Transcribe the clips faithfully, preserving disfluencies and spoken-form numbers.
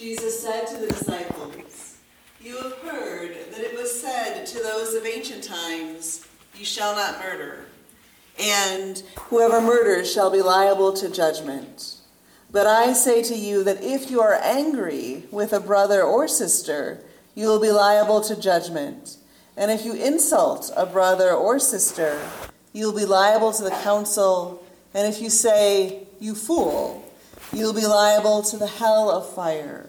Jesus said to the disciples, "You have heard that it was said to those of ancient times, 'You shall not murder,' and 'Whoever murders shall be liable to judgment.' But I say to you that if you are angry with a brother or sister, you will be liable to judgment. And if you insult a brother or sister, you will be liable to the council. And if you say, 'You fool,' you will be liable to the hell of fire.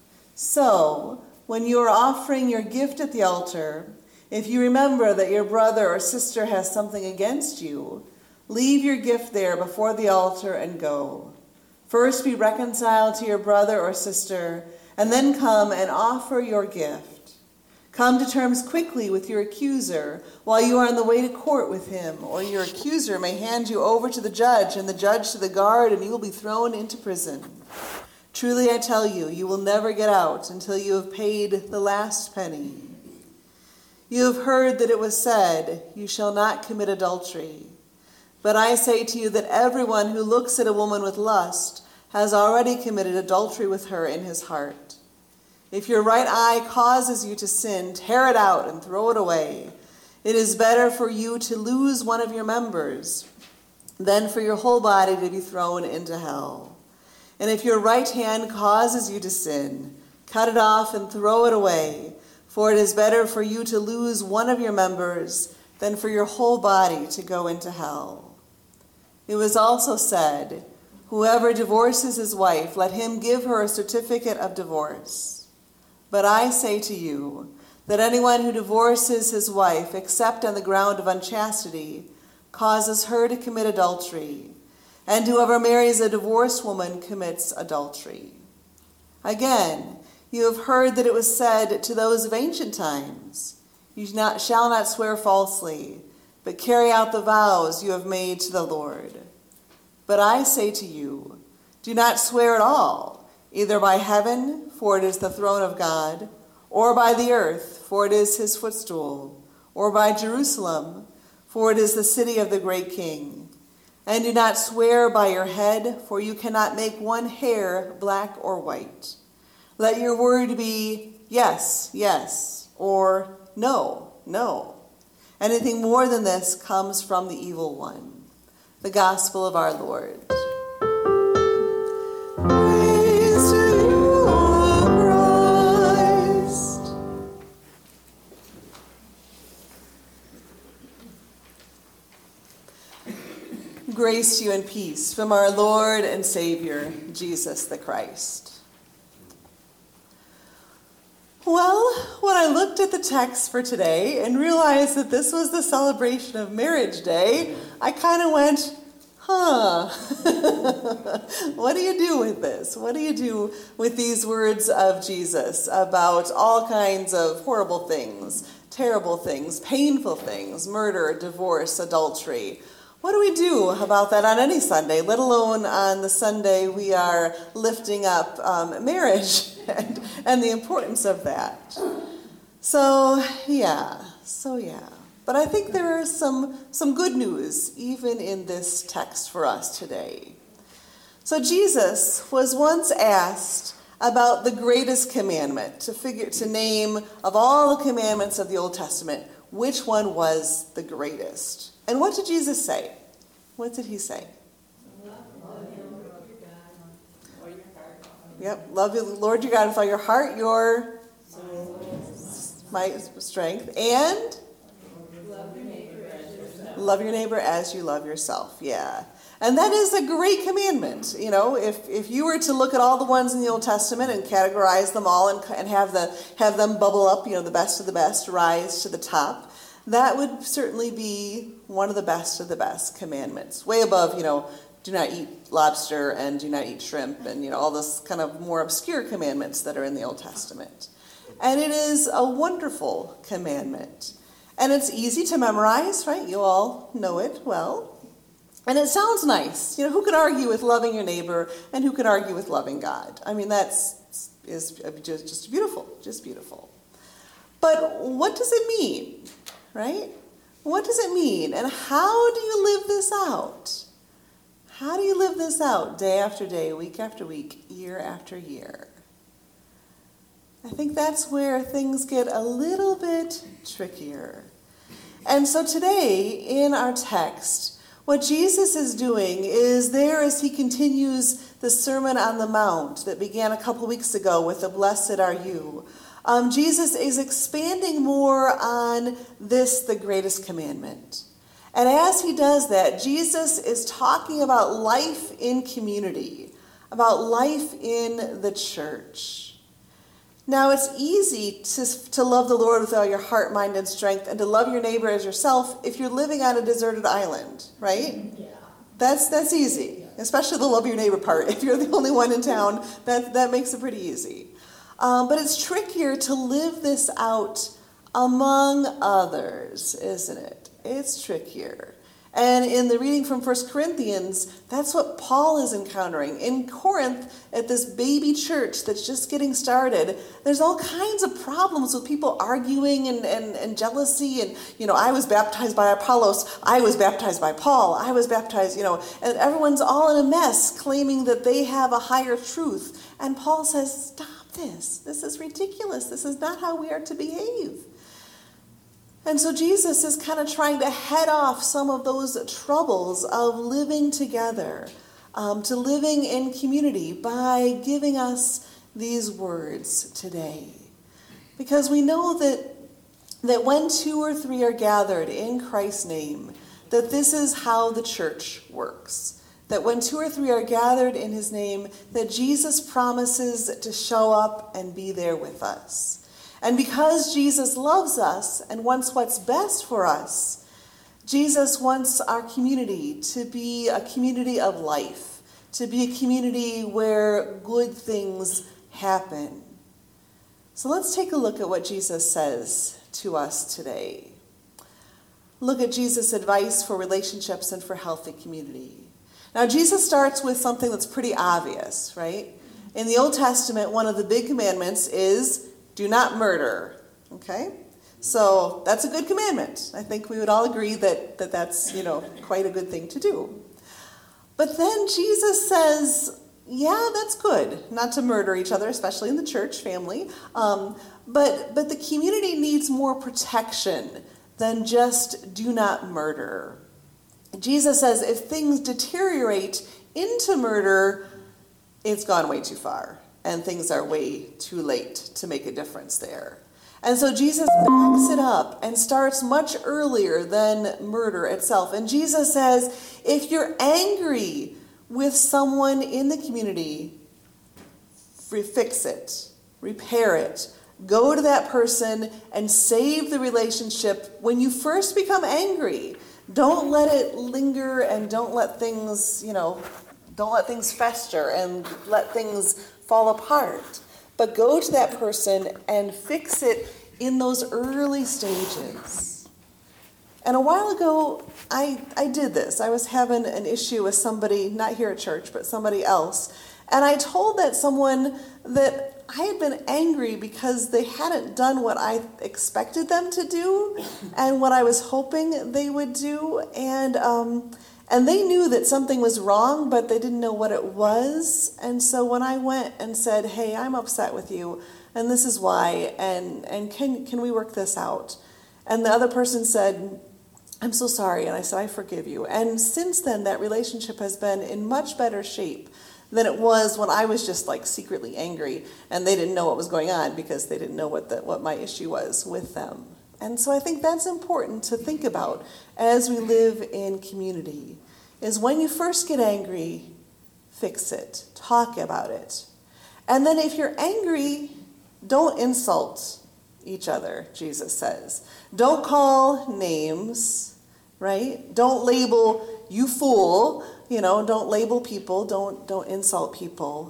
So, when you are offering your gift at the altar, if you remember that your brother or sister has something against you, leave your gift there before the altar and go. First be reconciled to your brother or sister, and then come and offer your gift. Come to terms quickly with your accuser while you are on the way to court with him, or your accuser may hand you over to the judge, and the judge to the guard, and you will be thrown into prison. Truly I tell you, you will never get out until you have paid the last penny. You have heard that it was said, 'You shall not commit adultery.' But I say to you that everyone who looks at a woman with lust has already committed adultery with her in his heart. If your right eye causes you to sin, tear it out and throw it away. It is better for you to lose one of your members than for your whole body to be thrown into hell. And if your right hand causes you to sin, cut it off and throw it away, for it is better for you to lose one of your members than for your whole body to go into hell. It was also said, 'Whoever divorces his wife, let him give her a certificate of divorce.' But I say to you that anyone who divorces his wife, except on the ground of unchastity, causes her to commit adultery, and whoever marries a divorced woman commits adultery. Again, you have heard that it was said to those of ancient times, 'You not, shall not swear falsely, but carry out the vows you have made to the Lord.' But I say to you, do not swear at all, either by heaven, for it is the throne of God, or by the earth, for it is his footstool, or by Jerusalem, for it is the city of the great King. And do not swear by your head, for you cannot make one hair black or white. Let your word be yes, yes, or no, no. Anything more than this comes from the evil one." The gospel of our Lord. Praise to you, O Christ. Grace to you and peace from our Lord and Savior, Jesus the Christ. Well, when I looked at the text for today and realized that this was the celebration of Marriage Day, I kind of went, huh, what do you do with this? What do you do with these words of Jesus about all kinds of horrible things, terrible things, painful things, murder, divorce, adultery? What do we do about that on any Sunday, let alone on the Sunday we are lifting up um, marriage and, and the importance of that? So, yeah, so yeah. But I think there is some, some good news even in this text for us today. So Jesus was once asked about the greatest commandment, to figure, to name of all the commandments of the Old Testament, which one was the greatest. And what did Jesus say? What did he say? Yep, love the Lord your God with all your heart, your might, strength, and love your neighbor as yourself. Love your neighbor as you love yourself. Yeah, and that is a great commandment. You know, if if you were to look at all the ones in the Old Testament and categorize them all and and have the have them bubble up, you know, the best of the best, rise to the top, that would certainly be one of the best of the best commandments, way above, you know, do not eat lobster and do not eat shrimp and, you know, all those kind of more obscure commandments that are in the Old Testament. And it is a wonderful commandment. And it's easy to memorize, right? You all know it well. And it sounds nice. You know, who could argue with loving your neighbor and who could argue with loving God? I mean, that's is just, just beautiful, just beautiful. But what does it mean, right? What does it mean? And how do you live this out? How do you live this out day after day, week after week, year after year? I think that's where things get a little bit trickier. And so today, in our text, what Jesus is doing is there as he continues the Sermon on the Mount that began a couple weeks ago with the Blessed Are You. Um, Jesus is expanding more on this, the greatest commandment. And as he does that, Jesus is talking about life in community, about life in the church. Now, it's easy to, to love the Lord with all your heart, mind, and strength, and to love your neighbor as yourself if you're living on a deserted island, right? Yeah. That's that's easy, especially the love your neighbor part. If you're the only one in town, that, that makes it pretty easy. Um, but it's trickier to live this out among others, isn't it? It's trickier. And in the reading from First Corinthians, that's what Paul is encountering. In Corinth, at this baby church that's just getting started, there's all kinds of problems with people arguing and, and, and jealousy. And, you know, I was baptized by Apollos. I was baptized by Paul. I was baptized, you know, and everyone's all in a mess claiming that they have a higher truth. And Paul says, stop this. This is ridiculous. This is not how we are to behave. And so Jesus is kind of trying to head off some of those troubles of living together, um, to living in community by giving us these words today. Because we know that, that when two or three are gathered in Christ's name, that this is how the church works. That when two or three are gathered in his name, that Jesus promises to show up and be there with us. And because Jesus loves us and wants what's best for us, Jesus wants our community to be a community of life, to be a community where good things happen. So let's take a look at what Jesus says to us today. Look at Jesus' advice for relationships and for healthy community. Now, Jesus starts with something that's pretty obvious, right? In the Old Testament, one of the big commandments is do not murder, okay? So that's a good commandment. I think we would all agree that, that that's, you know, quite a good thing to do. But then Jesus says, yeah, that's good, not to murder each other, especially in the church family. Um, but, but the community needs more protection than just do not murder. Jesus says if things deteriorate into murder, it's gone way too far. And things are way too late to make a difference there. And so Jesus backs it up and starts much earlier than murder itself. And Jesus says, if you're angry with someone in the community, fix it, repair it, go to that person and save the relationship when you first become angry. Don't let it linger and don't let things, you know, don't let things fester and let things fall apart. But go to that person and fix it in those early stages. And a while ago, I, I did this. I was having an issue with somebody, not here at church, but somebody else. And I told that someone that I had been angry because they hadn't done what I expected them to do and what I was hoping they would do. And um, and they knew that something was wrong, but they didn't know what it was. And so when I went and said, hey, I'm upset with you, and this is why, and, and can, can we work this out? And the other person said, I'm so sorry. And I said, I forgive you. And since then, that relationship has been in much better shape than it was when I was just like secretly angry and they didn't know what was going on because they didn't know what the, what my issue was with them. And so I think that's important to think about as we live in community, is when you first get angry, fix it, talk about it. And then if you're angry, don't insult each other, Jesus says. Don't call names, right? Don't label you fool, you know, don't label people, don't don't insult people.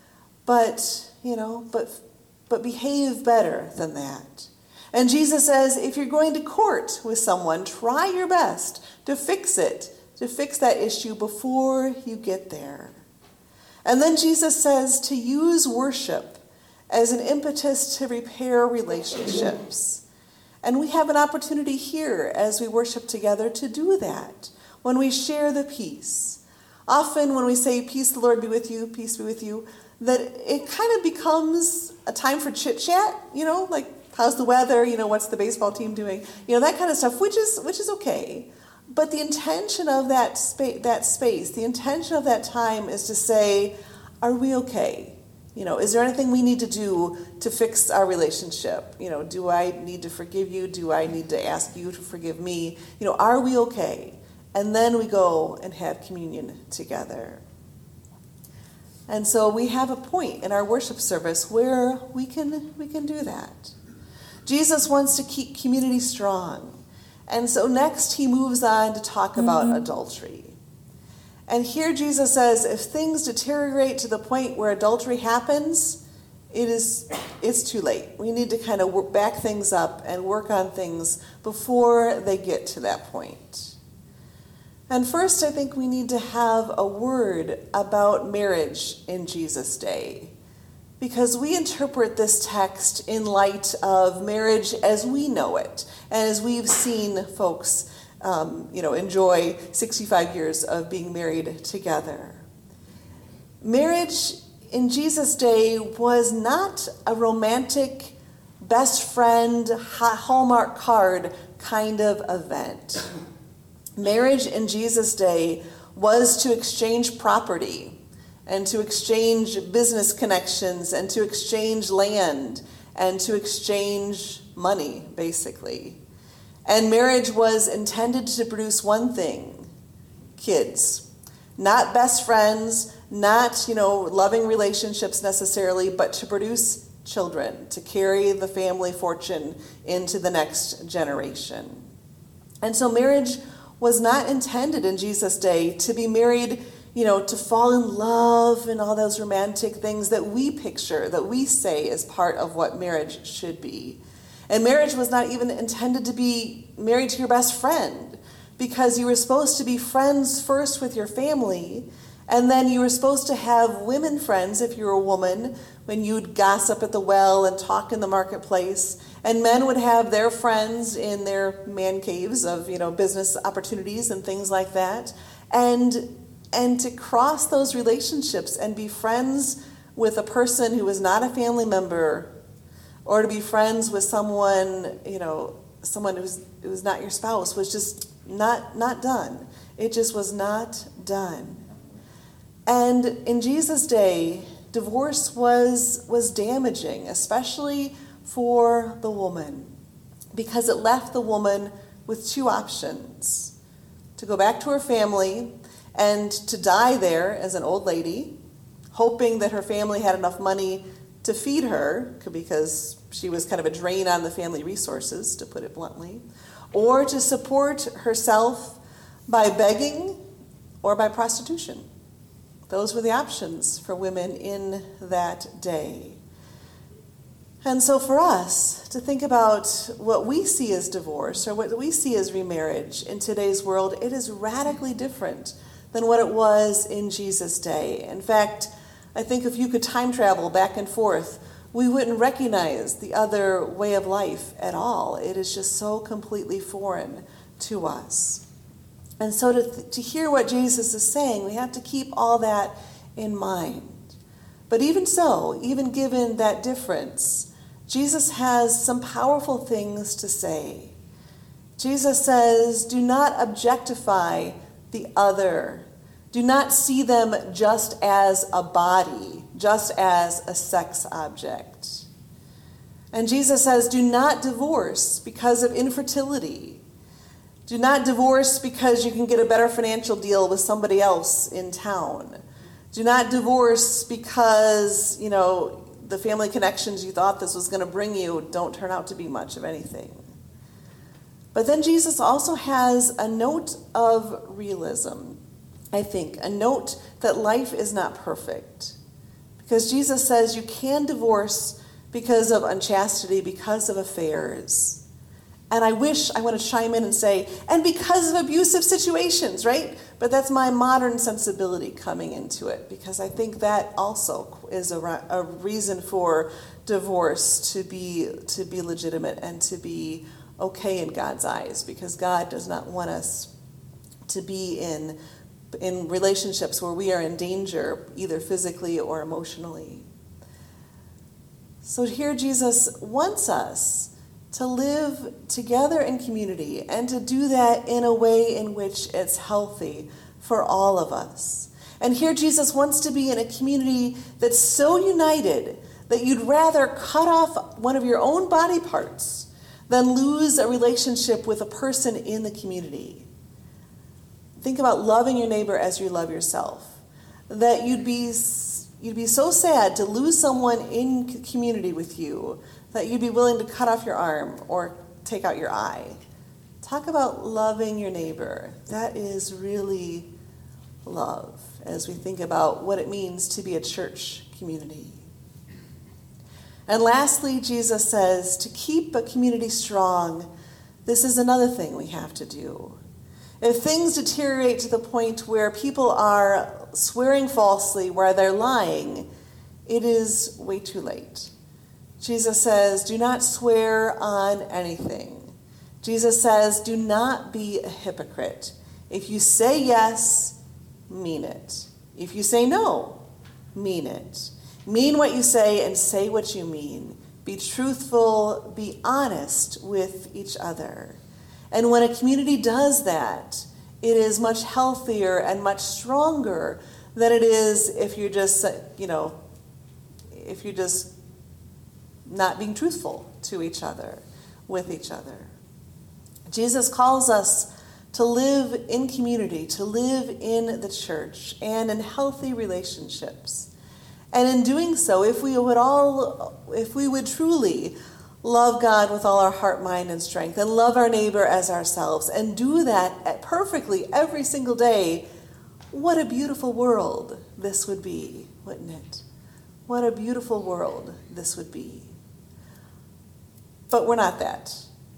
But, you know, but but behave better than that. And Jesus says, if you're going to court with someone, try your best to fix it, to fix that issue before you get there. And then Jesus says to use worship as an impetus to repair relationships. And we have an opportunity here as we worship together to do that when we share the peace. Often when we say, peace the Lord be with you, peace be with you, that it kind of becomes a time for chit chat, you know, like how's the weather, you know, what's the baseball team doing, you know, that kind of stuff, which is which is okay. But the intention of that space, that space, the intention of that time is to say, are we okay? You know, is there anything we need to do to fix our relationship? You know, do I need to forgive you? Do I need to ask you to forgive me? You know, are we okay? And then we go and have communion together. And so we have a point in our worship service where we can we can do that. Jesus wants to keep community strong. And so next he moves on to talk about mm-hmm. adultery. And here Jesus says, if things deteriorate to the point where adultery happens, it is it's too late. We need to kind of work, back things up and work on things before they get to that point. And first, I think we need to have a word about marriage in Jesus' day, because we interpret this text in light of marriage as we know it, and as we've seen folks um, you know, enjoy sixty-five years of being married together. Marriage in Jesus' day was not a romantic, best friend, Hallmark card kind of event. Marriage in Jesus' day was to exchange property and to exchange business connections and to exchange land and to exchange money, basically. And marriage was intended to produce one thing: kids. Not best friends, not, you know, loving relationships necessarily, but to produce children, to carry the family fortune into the next generation. And so marriage was not intended in Jesus' day to be married, you know, to fall in love and all those romantic things that we picture, that we say is part of what marriage should be. And marriage was not even intended to be married to your best friend, because you were supposed to be friends first with your family, and then you were supposed to have women friends if you were a woman, when you'd gossip at the well and talk in the marketplace. And men would have their friends in their man caves of, you know, business opportunities and things like that. And and to cross those relationships and be friends with a person who was not a family member, or to be friends with someone, you know, someone who's who was not your spouse, was just not not done. It just was not done. And in Jesus' day, divorce was was damaging, especially for the woman, because it left the woman with two options: to go back to her family and to die there as an old lady, hoping that her family had enough money to feed her, because she was kind of a drain on the family resources, to put it bluntly, or to support herself by begging or by prostitution. Those were the options for women in that day. And so for us to think about what we see as divorce or what we see as remarriage in today's world, it is radically different than what it was in Jesus' day. In fact, I think if you could time travel back and forth, we wouldn't recognize the other way of life at all. It is just so completely foreign to us. And so to, to hear what Jesus is saying, we have to keep all that in mind. But even so, even given that difference, Jesus has some powerful things to say. Jesus says, do not objectify the other. Do not see them just as a body, just as a sex object. And Jesus says, do not divorce because of infertility. Do not divorce because you can get a better financial deal with somebody else in town. Do not divorce because, you know, the family connections you thought this was going to bring you don't turn out to be much of anything. But then Jesus also has a note of realism, I think, a note that life is not perfect. Because Jesus says you can divorce because of unchastity, because of affairs. And I wish I want to chime in and say, and because of abusive situations, right? But that's my modern sensibility coming into it, because I think that also is a, a reason for divorce to be to be legitimate and to be okay in God's eyes, because God does not want us to be in in relationships where we are in danger, either physically or emotionally. So here Jesus wants us to live together in community and to do that in a way in which it's healthy for all of us. And here Jesus wants to be in a community that's so united that you'd rather cut off one of your own body parts than lose a relationship with a person in the community. Think about loving your neighbor as you love yourself. That you'd be you'd be so sad to lose someone in community with you that you'd be willing to cut off your arm or take out your eye. Talk about loving your neighbor. That is really love as we think about what it means to be a church community. And lastly, Jesus says to keep a community strong, this is another thing we have to do. If things deteriorate to the point where people are swearing falsely, where they're lying, it is way too late. Jesus says, do not swear on anything. Jesus says, do not be a hypocrite. If you say yes, mean it. If you say no, mean it. Mean what you say and say what you mean. Be truthful, be honest with each other. And when a community does that, it is much healthier and much stronger than it is if you're just, you know, if you're just not being truthful to each other, with each other. Jesus calls us to live in community, to live in the church and in healthy relationships. And in doing so, if we would all, if we would truly love God with all our heart, mind, and strength, and love our neighbor as ourselves, and do that perfectly every single day, what a beautiful world this would be, wouldn't it? What a beautiful world this would be. But we're not that.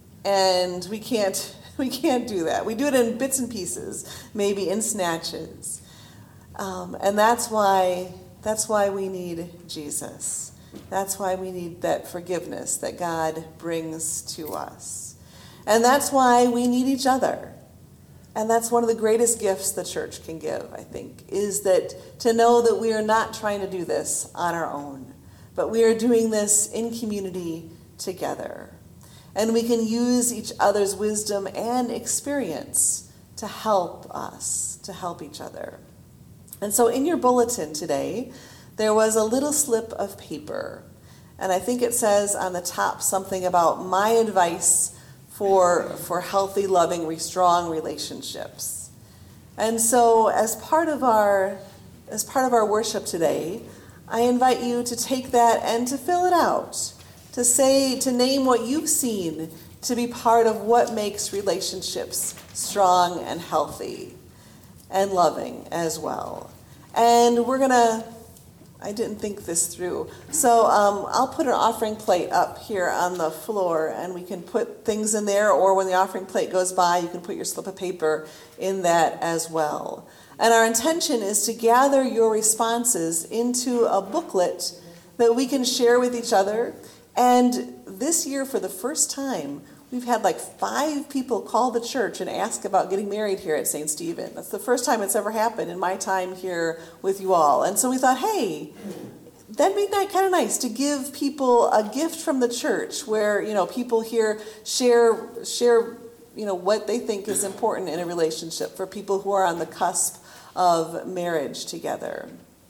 And we can't we can't do that. We do it in bits and pieces, maybe in snatches. Um, and that's why that's why we need Jesus. That's why we need that forgiveness that God brings to us. And that's why we need each other. And that's one of the greatest gifts the church can give, I think, is that to know that we are not trying to do this on our own, but we are doing this in community together. And we can use each other's wisdom and experience to help us, to help each other. And so in your bulletin today, there was a little slip of paper. And I think it says on the top something about my advice for, for healthy, loving, strong relationships. And so as part of our as part of our worship today, I invite you to take that and to fill it out. To say, to name what you've seen to be part of what makes relationships strong and healthy and loving as well. And we're going to, I didn't think this through. So um, I'll put an offering plate up here on the floor and we can put things in there, or when the offering plate goes by, you can put your slip of paper in that as well. And our intention is to gather your responses into a booklet that we can share with each other. And this year, for the first time, we've had like five people call the church and ask about getting married here at Saint Stephen. That's the first time it's ever happened in my time here with you all. And so we thought, hey, that'd be kind of nice to give people a gift from the church where, you know, people here share, share, you know, what they think is important in a relationship for people who are on the cusp of marriage together.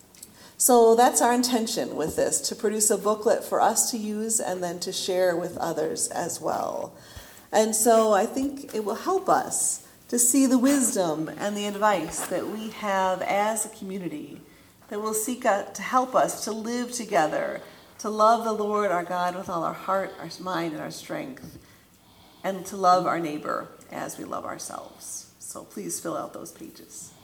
So that's our intention with this, to produce a booklet for us to use and then to share with others as well. And so I think it will help us to see the wisdom and the advice that we have as a community that will seek out to help us to live together, to love the Lord our God with all our heart, our mind, and our strength, and to love our neighbor as we love ourselves. So please fill out those pages.